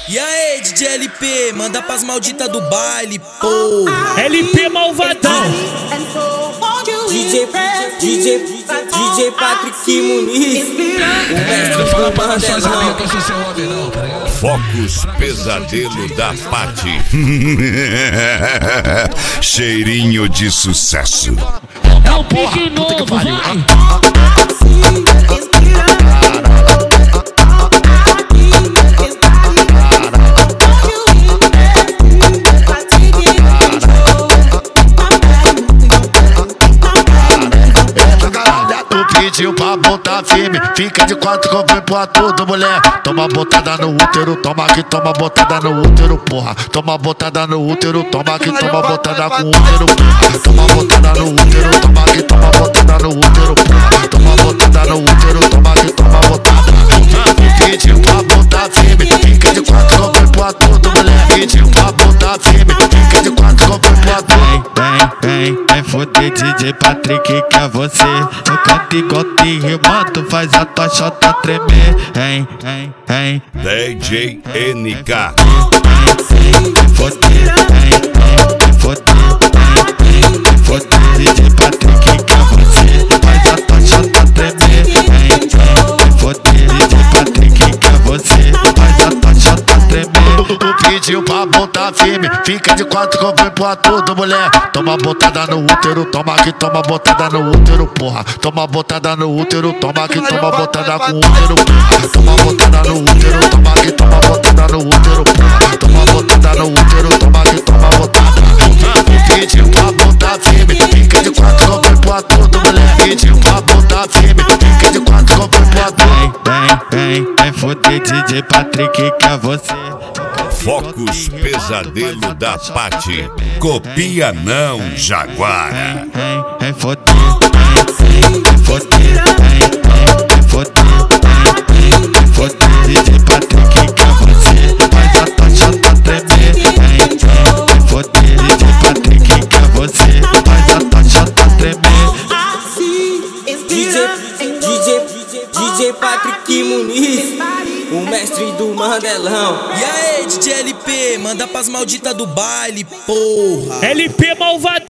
E aí, DJ LP, manda pras malditas do baile, porra. LP malvadão. DJ Patrick Muniz. Fala pra nós suas amigas que eu sou seu homem não, tá ligado? Focus Pesadelo da Pati. Cheirinho de sucesso. É o pique novo, vai. Pediu pra botar firme, fica de quatro que eu venho pra tudo, mulher. Toma botada no útero, toma aqui, toma botada no útero, porra. Toma botada no útero, toma aqui, toma botada com útero, porra. Toma botada no útero, toma aqui, toma botada no útero, porra. Toma botada no útero, toma aqui, toma botada. Pediu pra botar firme, fica de quatro que eu venho pra tudo, mulher. Pediu pra botar firme, fica de quatro que eu venho pra tudo. Vem foder DJ Patrick que é você. Eu canto igual te rimando, faz a tua chota tremer. Hein. DJ NK. Foder DJ Patrick que é você. Faz a tua chota tremer. Foder DJ Patrick que é você. Faz a tua chota tremer. Tu pediu pra botar firme, fica de quatro que eu venho pra tudo, mulher. Toma botada no útero, toma aqui, toma botada no útero, porra. Toma botada no útero, toma aqui, toma botada com útero, porra. Toma botada no útero, toma aqui, toma botada no útero, porra. Toma botada no útero, toma aqui, toma botada. Pediu pra botar firme, fica de quatro que eu venho pra tudo, mulher. Pediu pra botar firme, fica de quatro que eu venho pra tudo. Vem foder DJ Patrick que é você. Focus Pesadelo da Pati. Copia não, Jaguara. Foder DJ Patrick que é você. Faz a tua chota tremer. Foder DJ Patrick que é você. Faz a tua chota tremer. DJ Patrick Muniz, o mestre do Mandelão. E aí, DJ LP, manda pras malditas do baile, porra. LP malvadão.